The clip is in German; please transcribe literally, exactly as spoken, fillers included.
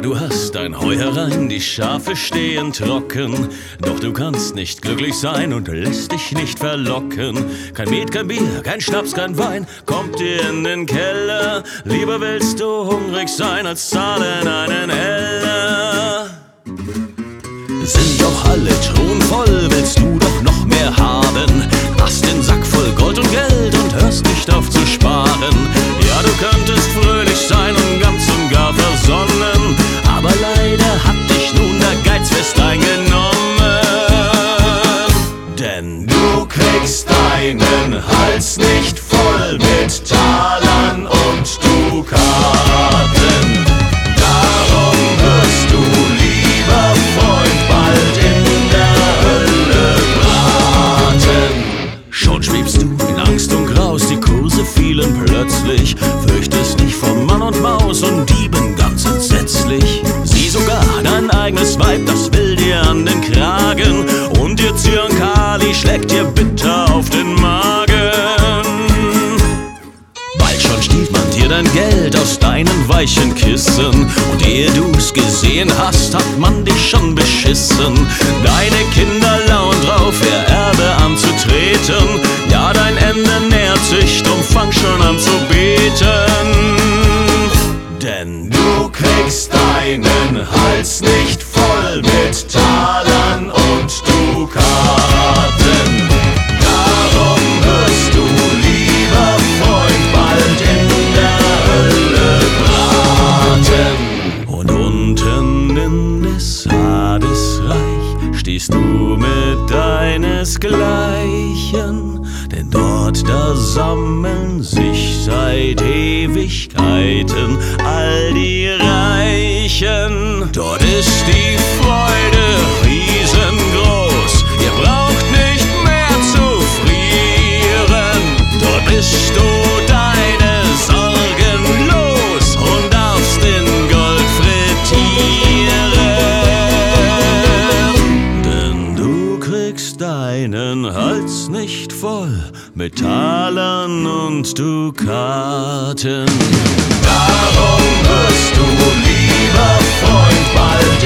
du hast dein Heu herein, die Schafe stehen trocken. Doch du kannst nicht glücklich sein und lässt dich nicht verlocken. Kein Met, kein Bier, kein Schnaps, kein Wein kommt dir in den Keller. Lieber willst du hungrig sein, als zahlen einen Heller. Sind doch alle Truhen voll, willst du doch noch mehr haben. Hast den Sack voll Gold und Geld und hörst nicht auf zu sparen. Ja, du könntest fröhlich sein und ganz und gar versonnen, aber leider hat dich nun der Geiz fest eingenommen. Denn du kriegst deinen Hals nicht voll mit Talern und Dukaten. Darum wirst du, lieber Freund, bald in der Hölle braten. Schon schwebst du in Angst und Graus, die Kurse fielen plötzlich. Fürchtest dich vor Mann und Maus und Dieben ganz entsetzlich. Sieh sogar dein eigenes Weib, das will dir an den Kragen, und ihr Zyankali schlägt dir bitter auf den Magen. Bald schon stiehlt man dir dein Geld aus deinen weichen Kissen, und ehe du's gesehen hast, hat man dich schon beschissen. Deine Kinder lauern drauf, ihr Erbe anzutreten. Ja, dein Ende nähert sich, drum fang schon an zu beten. Denn du kriegst deinen Hals nicht voll mit Talern und Dukaten. Darum wirst du, lieber Freund, bald in der Hölle braten. Und unten in des Hades Reich stehst du mit deinesgleichen, denn dort da sammeln sich seit Ewigkeiten all die Reichen. Dort ist die Freude riesengroß, ihr braucht nicht mehr zu frieren. Dort bist du deine Sorgen los und darfst in Gold frittieren. Denn du kriegst deinen Hals nicht voll mit Talern und Dukaten. Darum wirst du, lieber Freund, bald